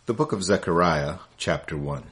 The book of Zechariah, chapter 1.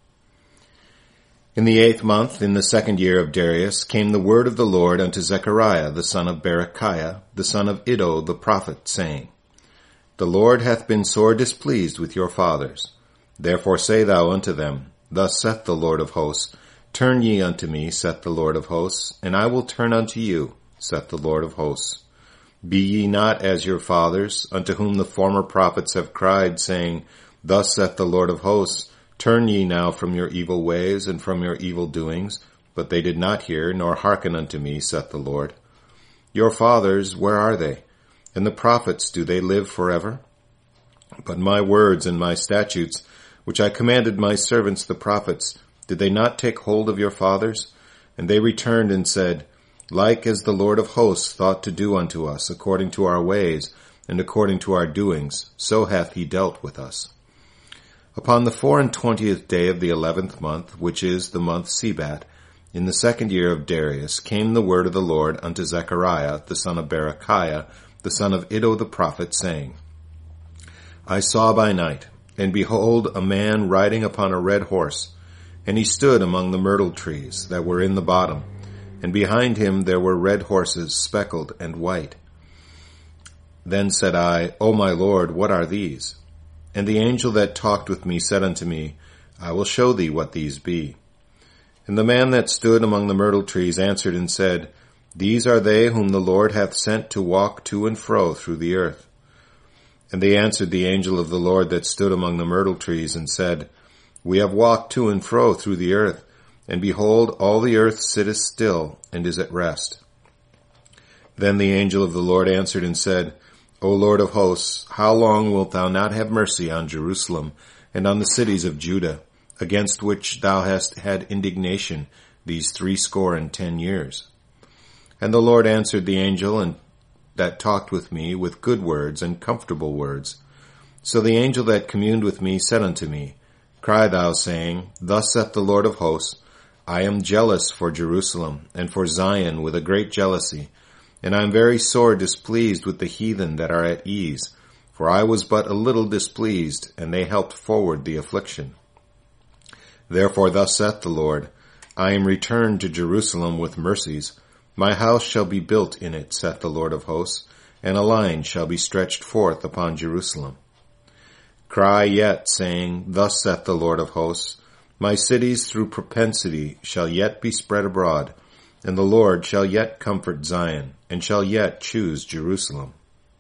In the 8th month, in the 2nd year of Darius, came the word of the Lord unto Zechariah, the son of Berechiah, the son of Iddo the prophet, saying, The Lord hath been sore displeased with your fathers. Therefore say thou unto them, Thus saith the Lord of hosts, Turn ye unto me, saith the Lord of hosts, and I will turn unto you, saith the Lord of hosts. Be ye not as your fathers, unto whom the former prophets have cried, saying, Thus saith the Lord of hosts, Turn ye now from your evil ways and from your evil doings. But they did not hear, nor hearken unto me, saith the Lord. Your fathers, where are they? And the prophets, do they live forever? But my words and my statutes, which I commanded my servants the prophets, did they not take hold of your fathers? And they returned and said, Like as the Lord of hosts thought to do unto us, according to our ways, and according to our doings, so hath he dealt with us. Upon the 24th day of the 11th month, which is the month Sebat, in the 2nd year of Darius, came the word of the Lord unto Zechariah, the son of Berechiah, the son of Iddo the prophet, saying, I saw by night, and behold, a man riding upon a red horse, and he stood among the myrtle trees that were in the bottom, and behind him there were red horses, speckled and white. Then said I, O my Lord, what are these? And the angel that talked with me said unto me, I will show thee what these be. And the man that stood among the myrtle trees answered and said, These are they whom the Lord hath sent to walk to and fro through the earth. And they answered the angel of the Lord that stood among the myrtle trees, and said, We have walked to and fro through the earth, and behold, all the earth sitteth still, and is at rest. Then the angel of the Lord answered and said, O Lord of hosts, how long wilt thou not have mercy on Jerusalem and on the cities of Judah, against which thou hast had indignation these 70 years? And the Lord answered the angel and that talked with me with good words and comfortable words. So the angel that communed with me said unto me, Cry thou, saying, Thus saith the Lord of hosts, I am jealous for Jerusalem and for Zion with a great jealousy, and I am very sore displeased with the heathen that are at ease, for I was but a little displeased, and they helped forward the affliction. Therefore thus saith the Lord, I am returned to Jerusalem with mercies. My house shall be built in it, saith the Lord of hosts, and a line shall be stretched forth upon Jerusalem. Cry yet, saying, Thus saith the Lord of hosts, My cities through propensity shall yet be spread abroad, and the Lord shall yet comfort Zion, and shall yet choose Jerusalem.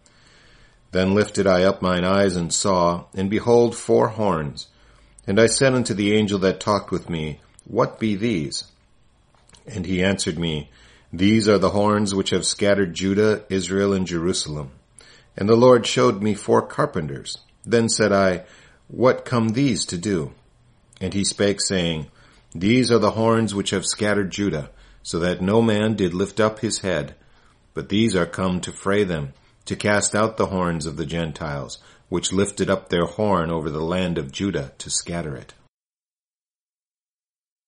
Then lifted I up mine eyes and saw, and behold 4 horns. And I said unto the angel that talked with me, What be these? And he answered me, These are the horns which have scattered Judah, Israel, and Jerusalem. And the Lord showed me 4 carpenters. Then said I, What come these to do? And he spake, saying, These are the horns which have scattered Judah, so that no man did lift up his head. But these are come to fray them, to cast out the horns of the Gentiles, which lifted up their horn over the land of Judah to scatter it.